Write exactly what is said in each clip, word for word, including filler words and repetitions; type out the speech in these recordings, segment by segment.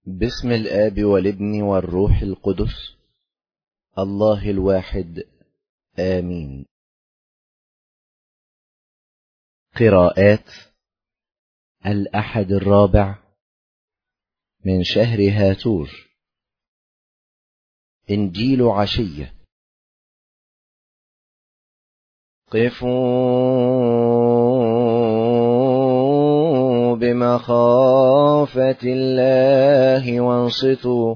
باسم الآب والابن والروح القدس الله الواحد آمين. قراءات الأحد الرابع من شهر هاتور. إنجيل عشية. قفوا بمخافة الله وانصتوا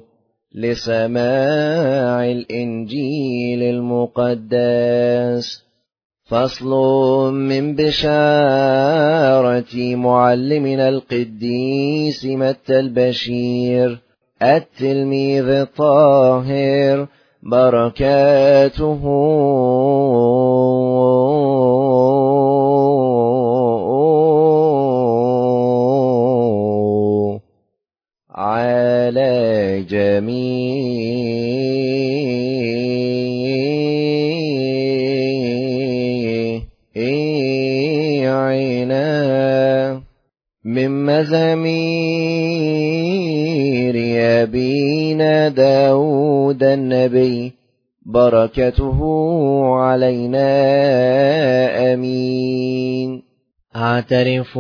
لسماع الإنجيل المقدس. فصل من بشارة معلمنا القديس متى البشير التلميذ الطاهر، بركاته على جميعنا. من مزامير أبينا داود النبي، بركته علينا آمين. أعترف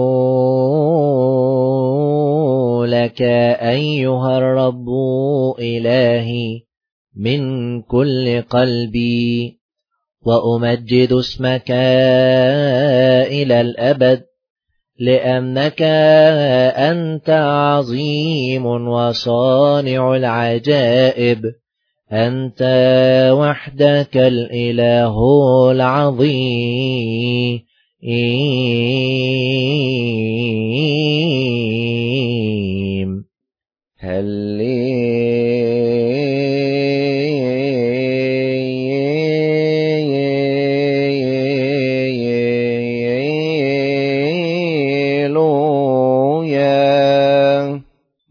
لك أيها الرب إلهي من كل قلبي، وأمجد اسمك إلى الأبد، لأنك أنت عظيم وصانع العجائب، أنت وحدك الإله العظيم. هللويا.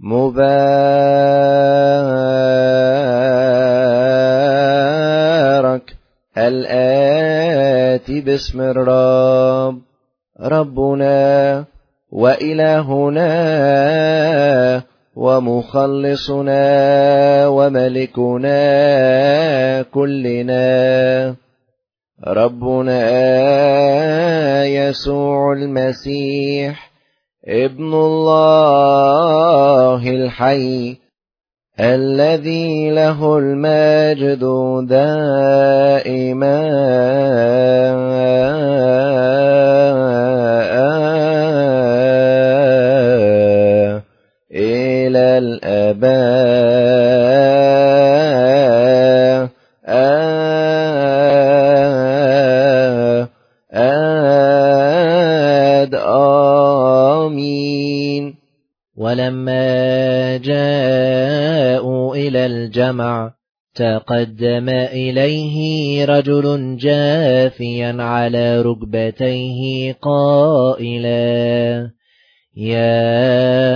مبارك الآتي باسم الرب، ربنا وإلهنا ومخلصنا وملكنا كلنا، ربنا يسوع المسيح ابن الله الحي، الذي له المجد دائما إلى الآباء آمين. ولما جاءوا إلى الجمع، تقدم إليه رجل جاثيا على ركبتيه قائلا: يا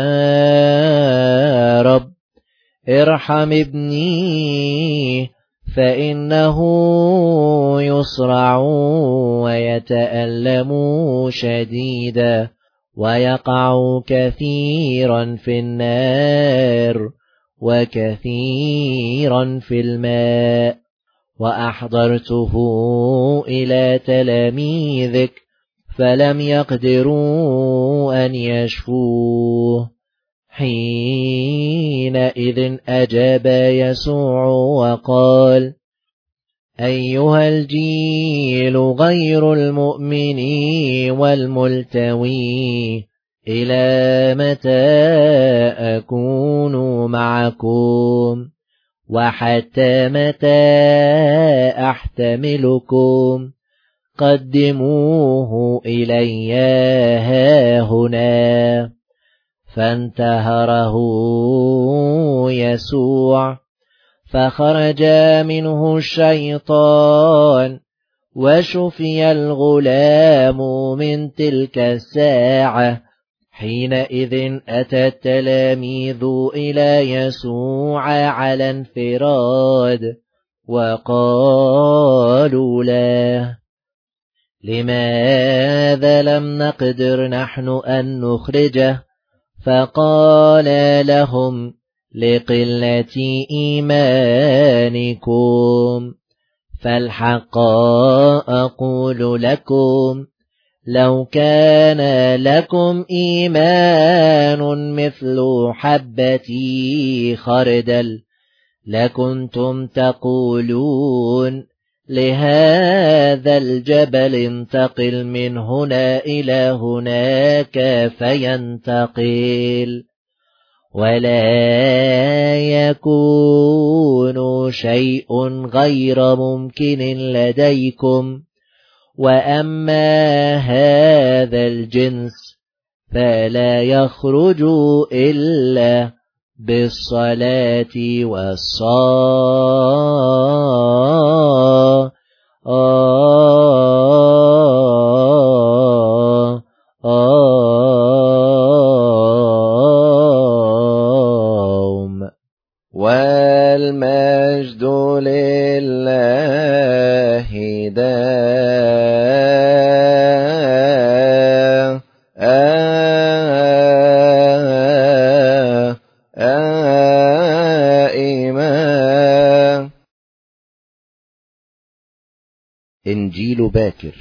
رب ارحم ابني، فإنه يصرع ويتألم شديدا، ويقع كثيرا في النار وكثيرا في الماء. وأحضرته إلى تلاميذك، فلم يقدروا أن يشفوه. حينئذ أجاب يسوع وقال: أيها الجيل غير المؤمن والملتوي، إلى متى أكون معكم؟ وحتى متى أحتملكم؟ قدموه إلي هاهنا. فانتهره يسوع، فخرج منه الشيطان، وشفي الغلام من تلك الساعة. حينئذ أتى التلاميذ إلى يسوع على انفراد، وقالوا له: لماذا لم نقدر نحن أن نخرجه؟ فقال لهم لقلة إيمانكم فالحق أقول لكم لو كان لكم إيمان مثل حبة خردل لكنتم تقولون لهذا الجبل انتقل من هنا إلى هناك فينتقل ولا يكون شيء غير ممكن لديكم. وأما هذا الجنس فلا يخرج إلا بالصلاة والصوم. والمجد لله دائما. إنجيل باكر.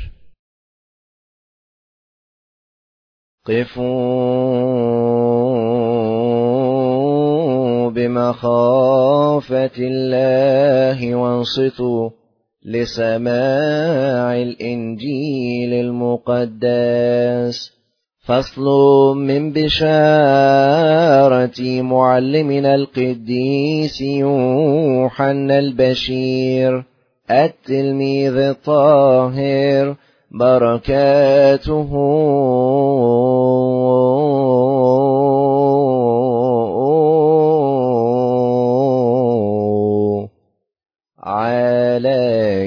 قفوا بمخافة الله وانصتوا لسماع الإنجيل المقدس. فصل من بشارة معلمنا القديس يوحنا البشير التلميذ الطاهر بركاته على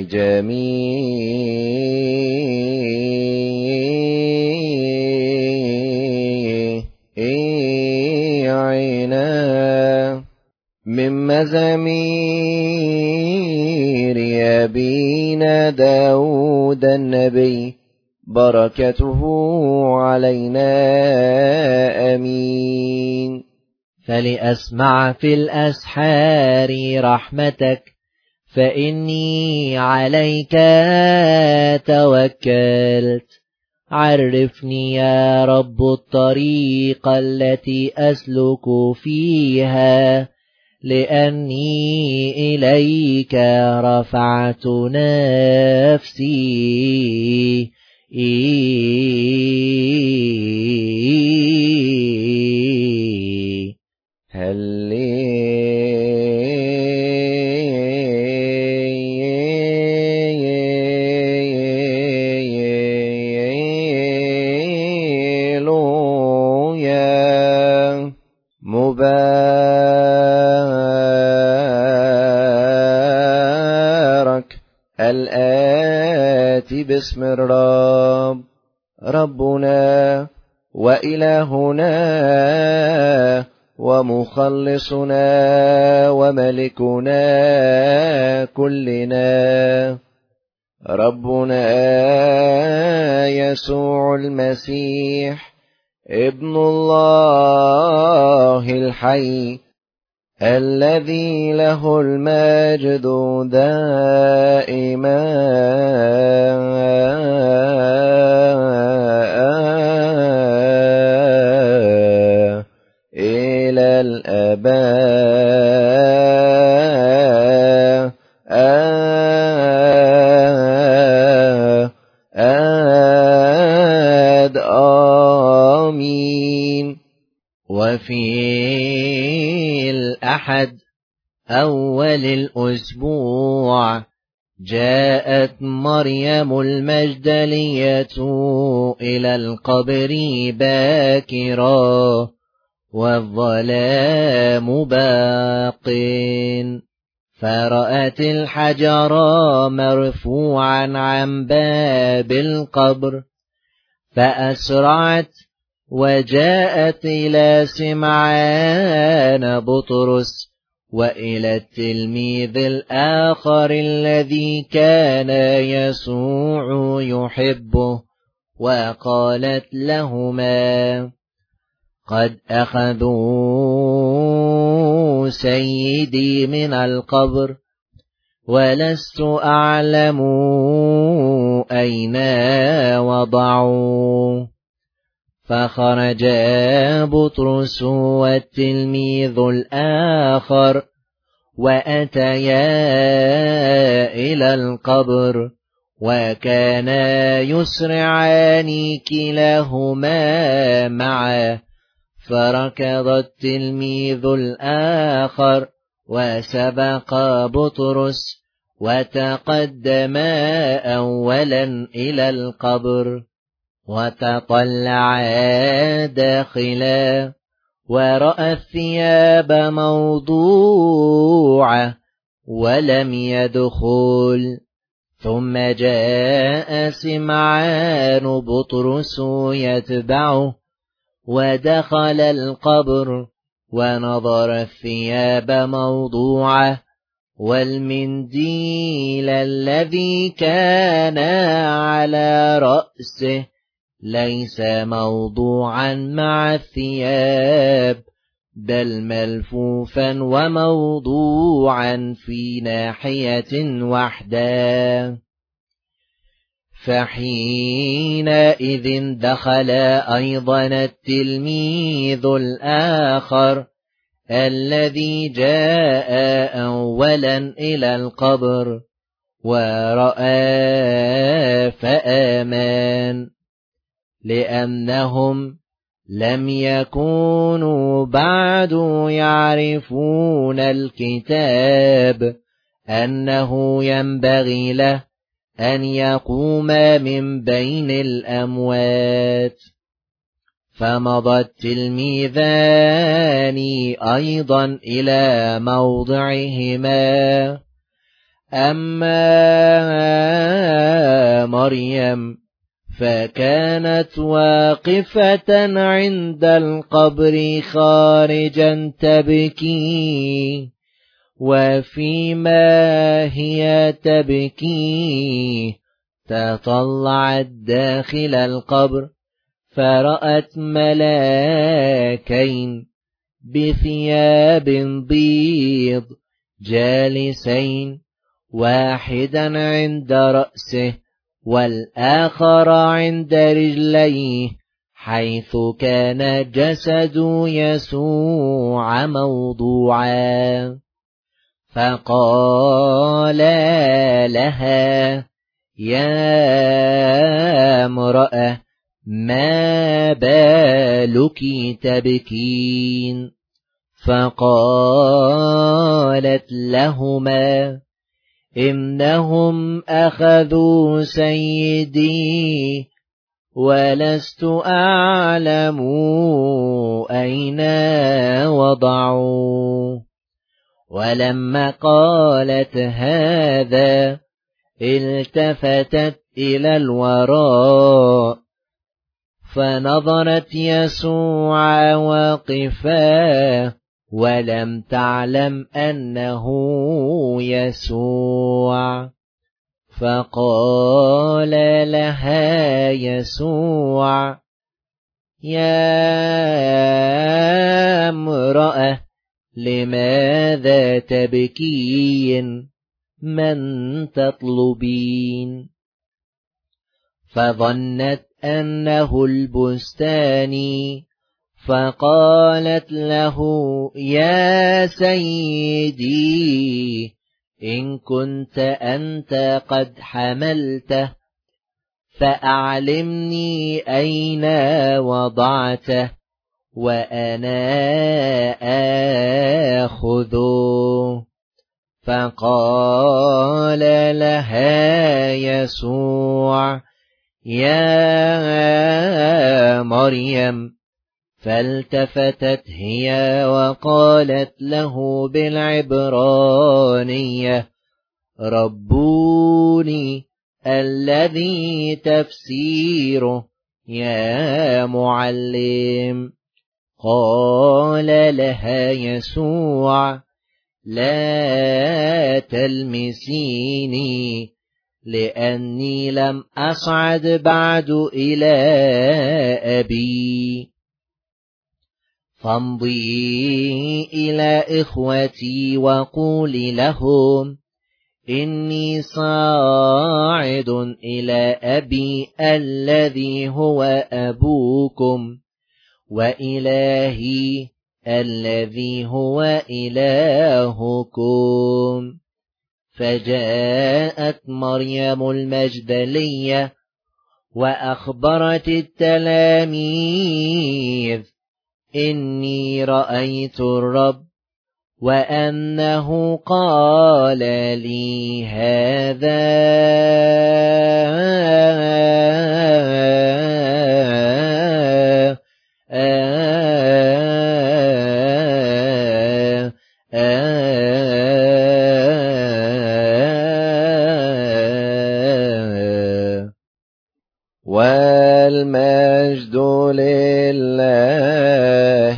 جميعنا. من مزامير أبينا داود النبي بركته علينا آمين. فلأسمع في الأسحار رحمتك فإني عليك توكلت. عرفني يا رب الطريق التي أسلك فيها لأني إليك رفعت نفسي. هللويا. مبارك الآتي باسم الرب ربنا وإلهنا ومخلصنا وملكنا كلنا ربنا يسوع المسيح ابن الله الحي الذي له المجد دائما إلى الأبد. آمين. وفي الأحد أول الأسبوع جاءت مريم المجدلية إلى القبر باكرا والظلام باق فرأت الحجر مرفوعا عن باب القبر فأسرعت وجاءت إلى سمعان بطرس وإلى التلميذ الآخر الذي كان يسوع يحبه وقالت لهما قد أخذوا سيدي من القبر ولست أعلم أين وضعوا. فخرج بطرس والتلميذ الآخر وأتيا إلى القبر، وكانا يسرعان كلاهما معا. فركض التلميذ الآخر وسبق بطرس وتقدم أولا إلى القبر، وتطلع داخلا ورأى الثياب موضوعة ولم يدخل. ثم جاء سمعان بطرس يتبعه، ودخل القبر ونظر الثياب موضوعة، والمنديل الذي كان على رأسه ليس موضوعا مع الثياب، بل ملفوفا وموضوعا في ناحية واحدة. فحينئذ دخل أيضا التلميذ الآخر الذي جاء أولا إلى القبر ورأى فآمن، لأنهم لم يكونوا بعد يعرفون الكتاب أنه ينبغي له أن يقوم من بين الأموات. فمضى التلميذان أيضا إلى موضعهما. أما مريم فكانت واقفة عند القبر خارجا تبكي، وفيما هي تبكي تطلعت داخل القبر، فرأت ملاكين بثياب بيض جالسين، واحدا عند رأسه والآخر عند رجليه، حيث كان جسد يسوع موضوعا. فقال لها: يا امرأة، ما بالك تبكين؟ فقالت لهما: إنهم أخذوا سيدي ولست أعلم أين وضعوا. ولما قالت هذا التفتت إلى الوراء، فنظرت يسوع واقفا، ولم تعلم أنه يسوع. فقال لها يسوع: يا امرأة، لماذا تبكين؟ من تطلبين؟ فظنت أنه البستاني، فقالت له: يا سيدي، إن كنت أنت قد حملته فأعلمني أين وضعته وأنا آخذه. فقال لها يسوع: يا مريم. فالتفتت هي وقالت له بالعبرانية: ربوني، الذي تفسيره يا معلم. قال لها يسوع: لا تلمسيني، لأني لم أصعد بعد إلى أبي. فامضي إلى إخوتي وقولي لهم إني صاعد إلى أبي الذي هو أبوكم وإلهي الذي هو إلهكم. فجاءت مريم المجدلية وأخبرت التلاميذ إني رأيت الرب وأنه قال لي هذا. والمجد لله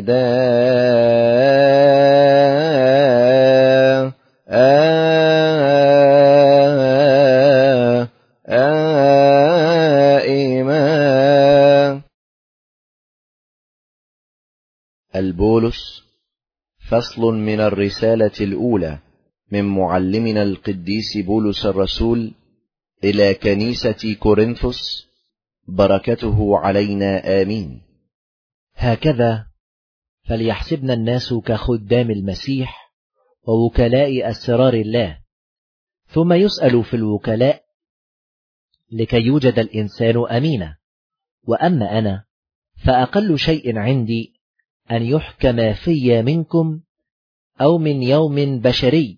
دائما. البولس فصل من الرسالة الأولى من معلمنا القديس بولس الرسول إلى كنيسة كورنثوس، بركته علينا آمين. هكذا فليحسبنا الناس كخدام المسيح ووكلاء أسرار الله، ثم يسأل في الوكلاء لكي يوجد الإنسان أمينا. وأما أنا فأقل شيء عندي أن يحكم في منكم أو من يوم بشري،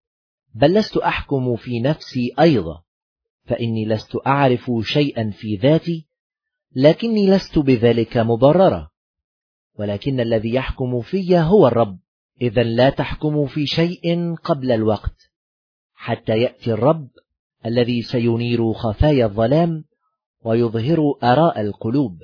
بل لست أحكم في نفسي أيضا، فإني لست أعرف شيئا في ذاتي، لكني لست بذلك مبررة، ولكن الذي يحكم في هو الرب. إذا لا تحكموا في شيء قبل الوقت، حتى يأتي الرب الذي سينير خفايا الظلام ويظهر آراء القلوب،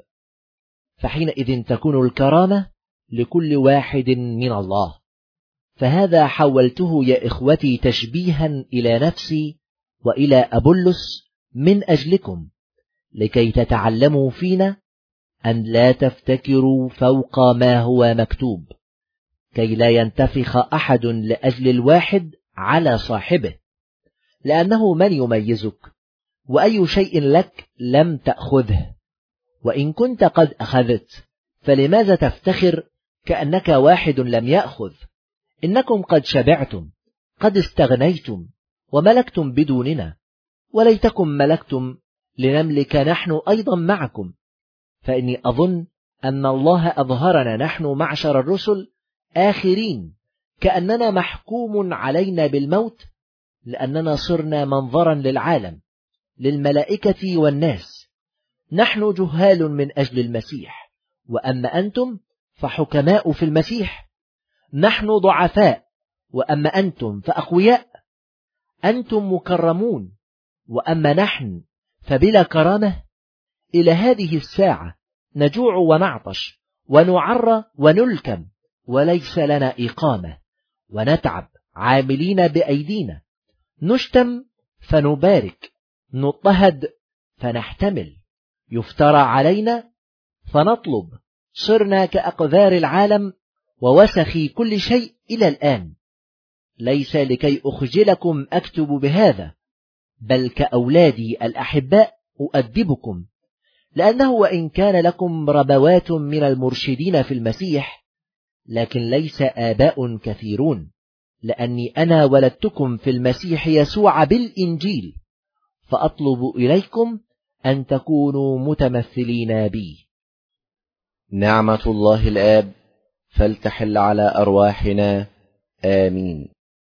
فحينئذ تكون الكرامة لكل واحد من الله. فهذا حولته يا إخوتي تشبيها إلى نفسي وإلى أبولس من أجلكم، لكي تتعلموا فينا أن لا تفتكروا فوق ما هو مكتوب، كي لا ينتفخ أحد لأجل الواحد على صاحبه، لأنه من يميزك؟ وأي شيء لك لم تأخذه، وإن كنت قد أخذت فلماذا تفتخر كأنك واحد لم يأخذ؟ إنكم قد شبعتم، قد استغنيتم وملكتم بدوننا، وليتكم ملكتم لنملك نحن أيضا معكم. فإني أظن أن الله أظهرنا نحن معشر الرسل آخرين كأننا محكوم علينا بالموت، لأننا صرنا منظرا للعالم، للملائكة والناس. نحن جهال من أجل المسيح، وأما أنتم فحكماء في المسيح. نحن ضعفاء، وأما أنتم فأقوياء. أنتم مكرمون، وأما نحن فبلا كرامة. إلى هذه الساعة نجوع ونعطش ونعرى ونلكم، وليس لنا إقامة، ونتعب عاملين بأيدينا، نشتم فنبارك، نضطهد فنحتمل، يفترى علينا فنطلب. صرنا كأقذار العالم ووسخ كل شيء إلى الآن. ليس لكي أخجلكم أكتب بهذا، بل كأولادي الأحباء أؤدبكم، لأنه وإن كان لكم ربوات من المرشدين في المسيح، لكن ليس آباء كثيرون، لأني أنا ولدتكم في المسيح يسوع بالإنجيل، فأطلب إليكم أن تكونوا متمثلين بي. نعمة الله الآب فلتحل على أرواحنا آمين.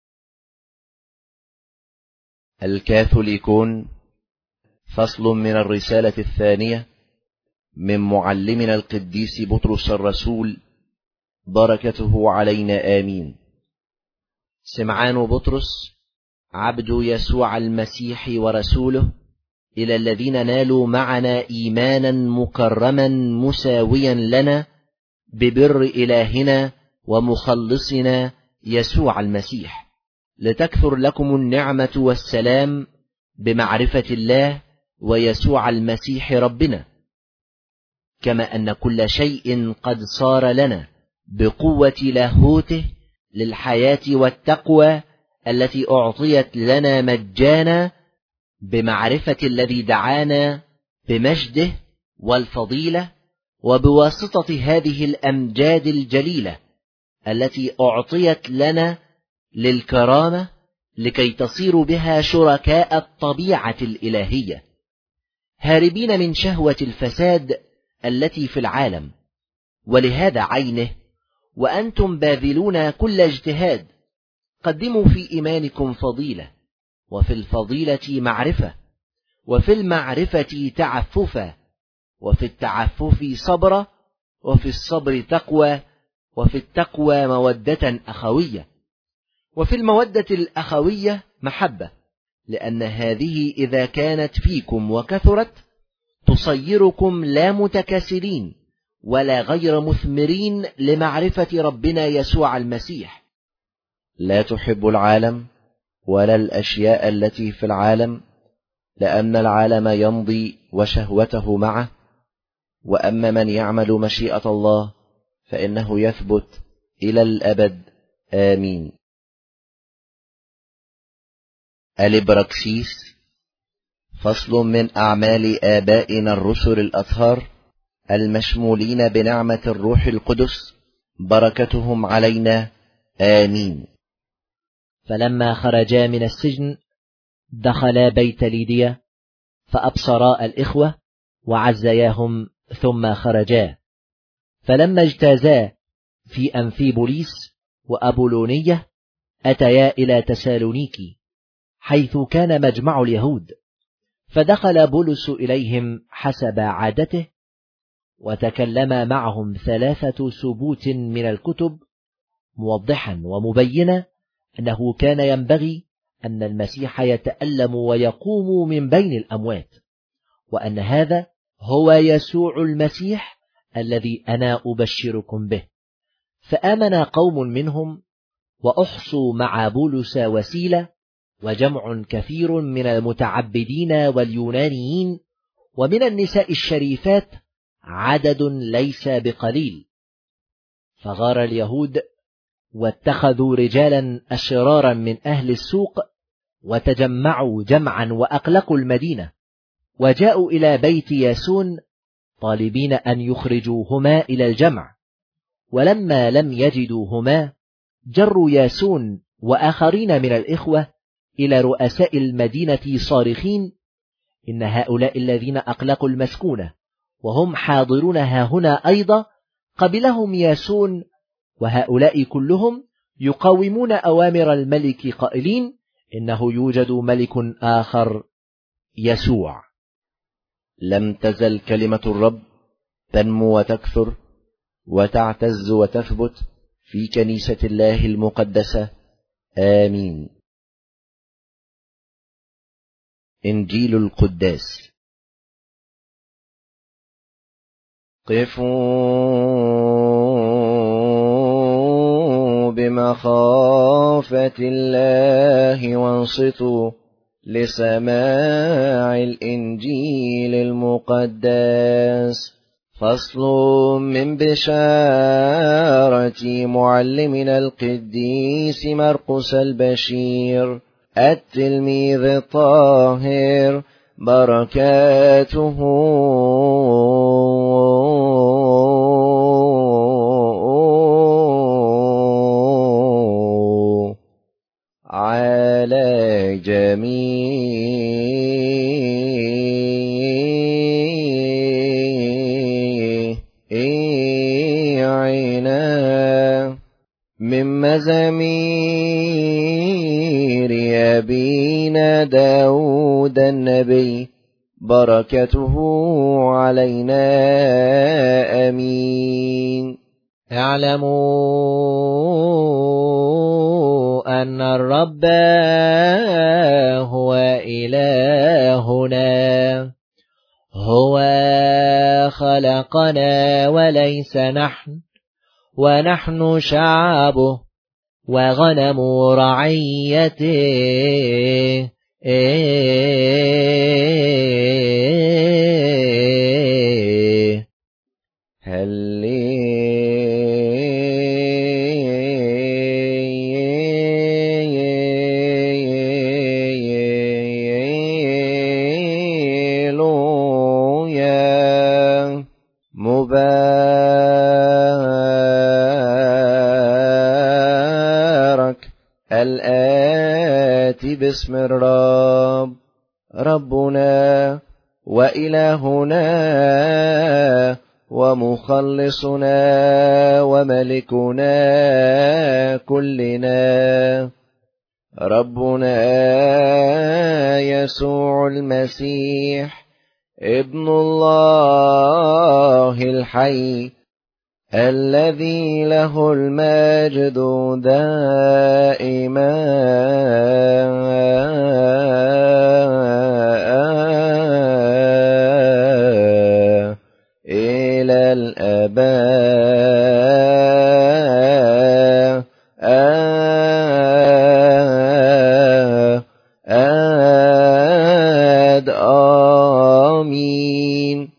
الكاثوليكون فصل من الرسالة الثانية من معلمنا القديس بطرس الرسول، بركته علينا آمين. سمعان بطرس عبد يسوع المسيح ورسوله، إلى الذين نالوا معنا إيمانا مكرما مساويا لنا ببر إلهنا ومخلصنا يسوع المسيح، لتكثر لكم النعمة والسلام بمعرفة الله ويسوع المسيح ربنا، كما أن كل شيء قد صار لنا بقوة لاهوته للحياة والتقوى التي أعطيت لنا مجانا بمعرفة الذي دعانا بمجده والفضيلة، وبواسطة هذه الأمجاد الجليلة التي أعطيت لنا للكرامة لكي تصيروا بها شركاء الطبيعة الإلهية، هاربين من شهوة الفساد التي في العالم. ولهذا عينه وأنتم باذلون كل اجتهاد قدموا في إيمانكم فضيلة، وفي الفضيلة معرفة، وفي المعرفة تعففا، وفي التعفف صبرا، وفي الصبر تقوى، وفي التقوى مودة أخوية، وفي المودة الأخوية محبة، لأن هذه إذا كانت فيكم وكثرت تصيركم لا متكاسلين ولا غير مثمرين لمعرفة ربنا يسوع المسيح. لا تحب العالم ولا الأشياء التي في العالم، لأن العالم يمضي وشهوته معه، وأما من يعمل مشيئة الله فإنه يثبت إلى الأبد. آمين. الإبراكسيس. فصل من أعمال آبائنا الرسل الأطهار المشمولين بنعمة الروح القدس، بركتهم علينا. آمين. فلما خرجا من السجن دخلا بيت ليديا فأبصرا الإخوة وعزياهم، ثم خرجا. فلما اجتازا في أنفيبوليس وأبولونية أتيا إلى تسالونيكي حيث كان مجمع اليهود، فدخل بولس إليهم حسب عادته، وتكلم معهم ثلاثة سبوت من الكتب، موضحا ومبينا أنه كان ينبغي أن المسيح يتألم ويقوم من بين الأموات، وأن هذا هو يسوع المسيح الذي أنا أبشركم به. فآمن قوم منهم وأحصوا مع بولس وسيلة وجمع كثير من المتعبدين واليونانيين ومن النساء الشريفات عدد ليس بقليل. فغار اليهود واتخذوا رجالا أشرارا من أهل السوق وتجمعوا جمعا وأقلقوا المدينة، وجاءوا إلى بيت ياسون طالبين أن يخرجوهما إلى الجمع. ولما لم يجدوهما جروا ياسون وآخرين من الإخوة إلى رؤساء المدينة صارخين: إن هؤلاء الذين أقلقوا المسكونة وهم حاضرون هاهنا أيضا قبلهم ياسون، وهؤلاء كلهم يقاومون أوامر الملك قائلين: إنه يوجد ملك آخر يسوع. لم تزل كلمة الرب تنمو وتكثر وتعتز وتثبت في كنيسة الله المقدسة. آمين. إنجيل القداس. قفوا بمخافة الله وانصتوا لسماع الإنجيل المقدس. فصل من بشارة معلمنا القديس مرقس البشير التلميذ الطاهر، بركاته على جميعنا. من مزامير أبينا داود النبي، بركته علينا. آمين. اعلموا أن الرب هو إلهنا، هو خلقنا وليس نحن، ونحن شعبه وغنم رعيته. هللويا. مبارك الآتي باسم الرب ربنا وإلهنا ومخلصنا وملكنا كلنا ربنا يسوع المسيح ابن الله الحي الذي له المجد دائما إلى الآباء آمين.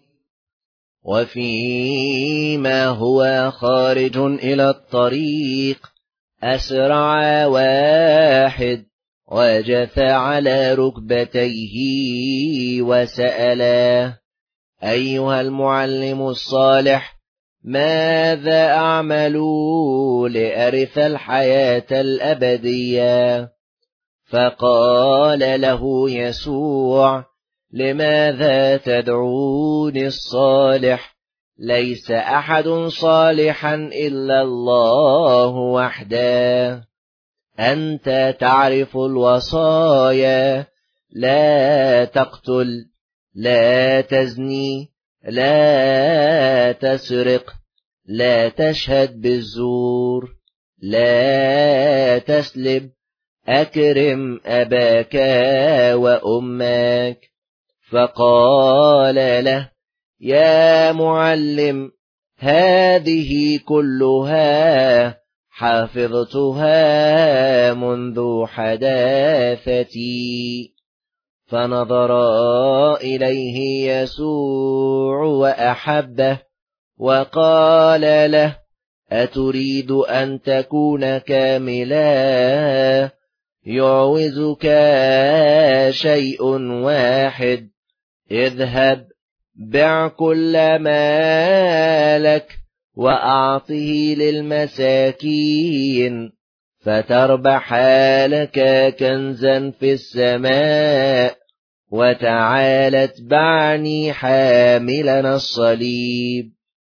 وفيما هو خارج إلى الطريق أسرع واحد وجث على ركبتيه وسأله: أيها المعلم الصالح، ماذا أعمل لأرث الحياة الأبدية؟ فقال له يسوع: لماذا تدعوني الصالح؟ ليس أحد صالحا إلا الله وحده. أنت تعرف الوصايا: لا تقتل، لا تزني، لا تسرق، لا تشهد بالزور، لا تسلب، أكرم أباك وأمك. فقال له: يا معلم، هذه كلها حفظتها منذ حداثتي. فنظر إليه يسوع وأحبه وقال له: أتريد أن تكون كاملا؟ يعوزك شيء واحد. اذهب، بع كل ما لك وأعطه للمساكين، فتربح لك كنزا في السماء، وتعال اتبعني حاملا الصليب.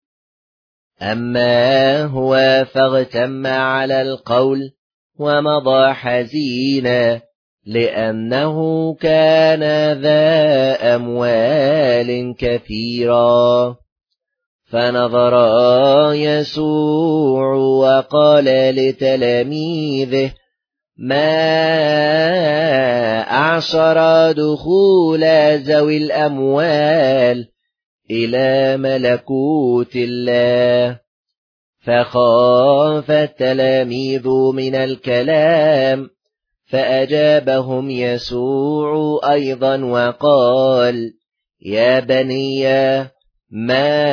أما هو فاغتم على القول ومضى حزينا، لأنه كان ذا أموال كثيرا. فنظر يسوع وقال لتلاميذه: ما أعصر دخول ذوي الأموال إلى ملكوت الله. فخاف التلاميذ من الكلام، فأجابهم يسوع أيضا وقال: يا بني، ما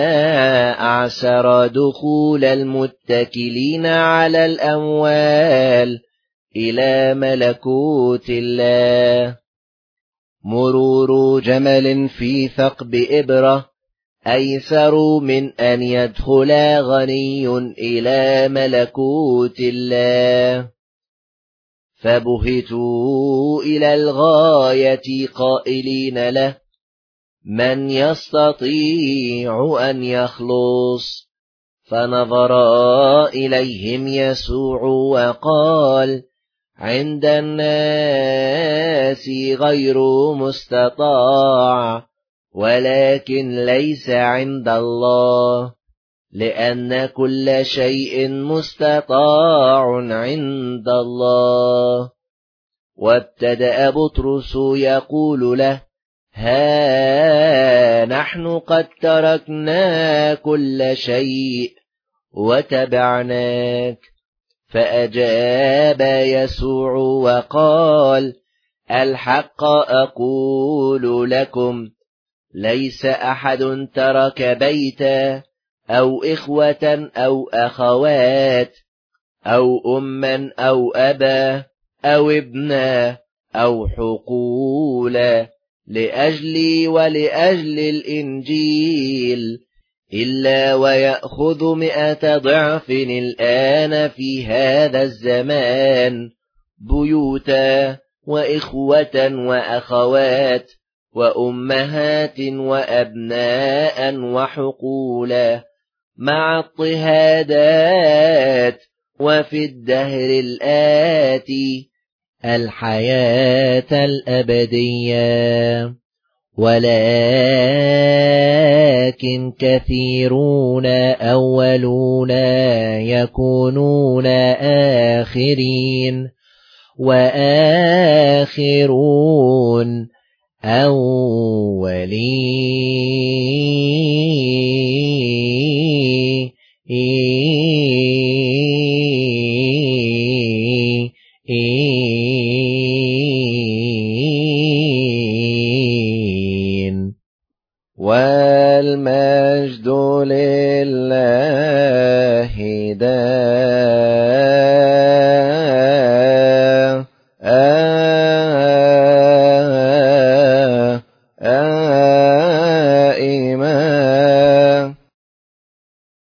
أعسر دخول المتكلين على الأموال إلى ملكوت الله. مرور جمل في ثقب إبرة أيسر من أن يدخل غني إلى ملكوت الله. فبهتوا إلى الغاية قائلين له: من يستطيع أن يخلص؟ فنظر إليهم يسوع وقال: عند الناس غير مستطاع، ولكن ليس عند الله، لأن كل شيء مستطاع عند الله. وابتدأ بطرس يقول له: ها نحن قد تركنا كل شيء وتبعناك. فأجاب يسوع وقال: الحق أقول لكم، ليس أحد ترك بيتا أو إخوة أو أخوات أو أما أو أبا أو ابنا أو حقولا لأجلي ولأجل الإنجيل إلا ويأخذ مئة ضعف الآن في هذا الزمان بيوتا وإخوة وأخوات وأمهات وأبناء وحقولا مع اضطهادات، وفي الدهر الآتي الحياة الأبدية. ولكن كثيرون أولون يكونون آخرين، وآخرون أولين. والمجد لله دائما